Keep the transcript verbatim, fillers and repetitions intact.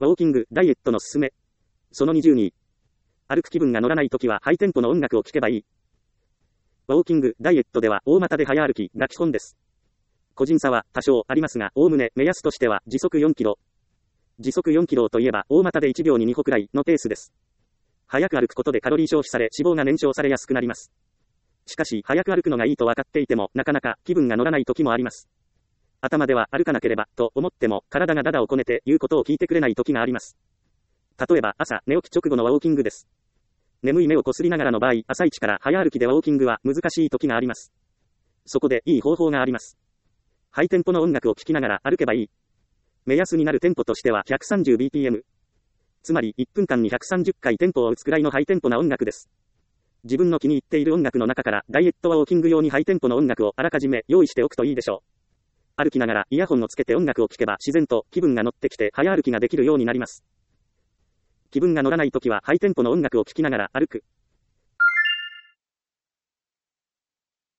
ウォーキング、ダイエットのすすめ。そのにじゅうに。歩く気分が乗らないときはハイテンポの音楽を聴けばいい。ウォーキング、ダイエットでは大股で早歩きが基本です。個人差は多少ありますが、おおむね目安としては時速よんキロ。時速よんキロといえば大股でいちびょうににほくらいのペースです。早く歩くことでカロリー消費され脂肪が燃焼されやすくなります。しかし早く歩くのがいいと分かっていてもなかなか気分が乗らない時もあります。頭では歩かなければと思っても体がダダをこねて言うことを聞いてくれない時があります。例えば朝寝起き直後のウォーキングです。眠い目をこすりながらの場合、朝一から早歩きでウォーキングは難しい時があります。そこでいい方法があります。ハイテンポの音楽を聴きながら歩けばいい。目安になるテンポとしては ひゃくさんじゅうビーピーエム。つまりいっぷんかんにひゃくさんじゅっかいテンポを打つくらいのハイテンポな音楽です。自分の気に入っている音楽の中からダイエットウォーキング用にハイテンポの音楽をあらかじめ用意しておくといいでしょう。歩きながらイヤホンをつけて音楽を聴けば自然と気分が乗ってきて早歩きができるようになります。気分が乗らないときはハイテンポの音楽を聴きながら歩く。